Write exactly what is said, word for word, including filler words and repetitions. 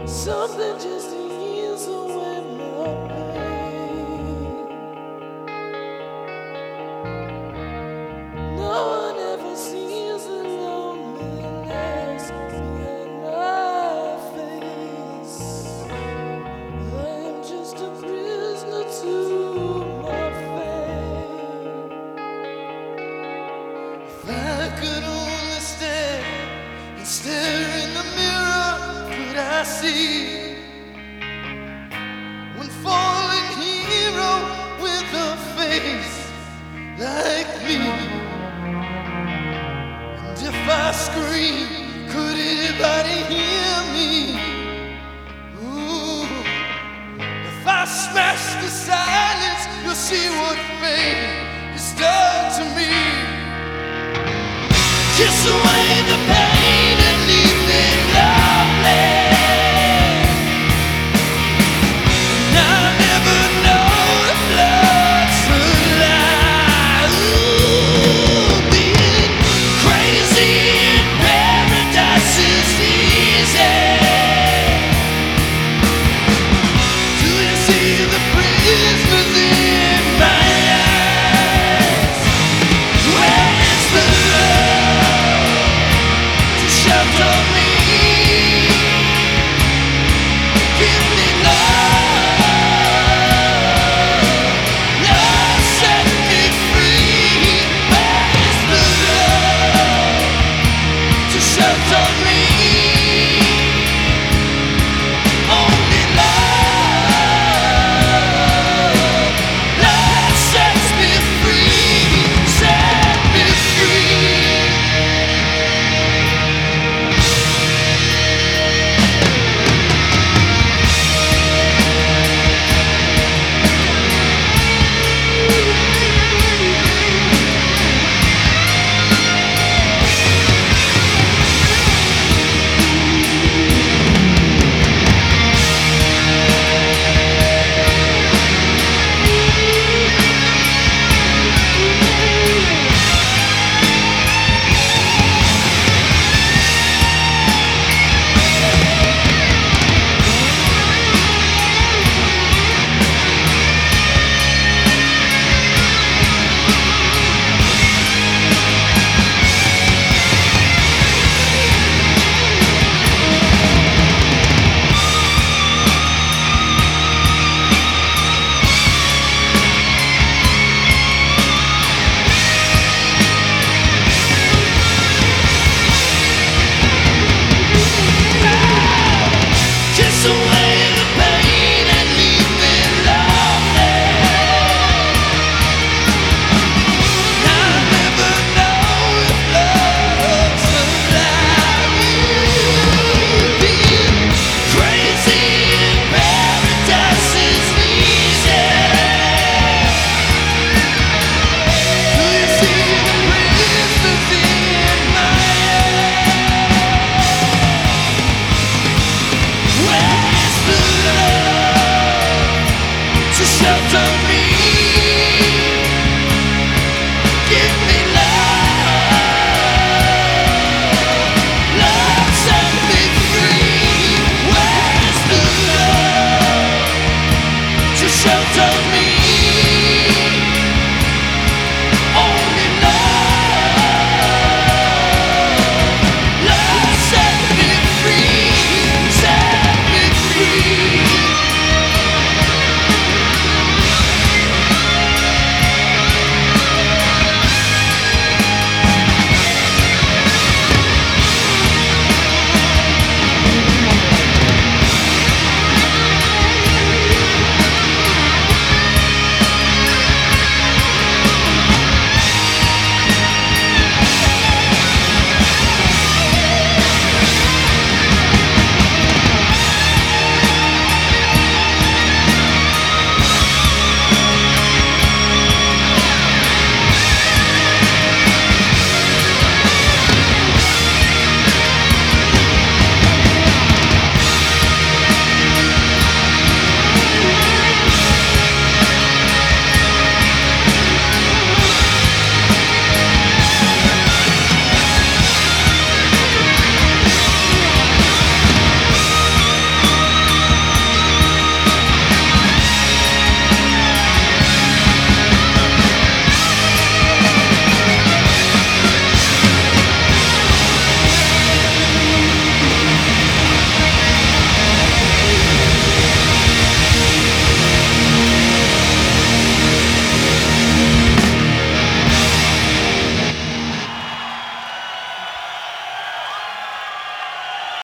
Something just to ease away my pain. No one ever sees the loneliness behind my face. I am just a prisoner to my fate. If I could only stand and stare in the mirror, could I see one fallen hero with a face like me? And if I scream, could anybody hear me? Ooh, if I smash the silence, you'll see what fate has done to me. Kiss away the pain.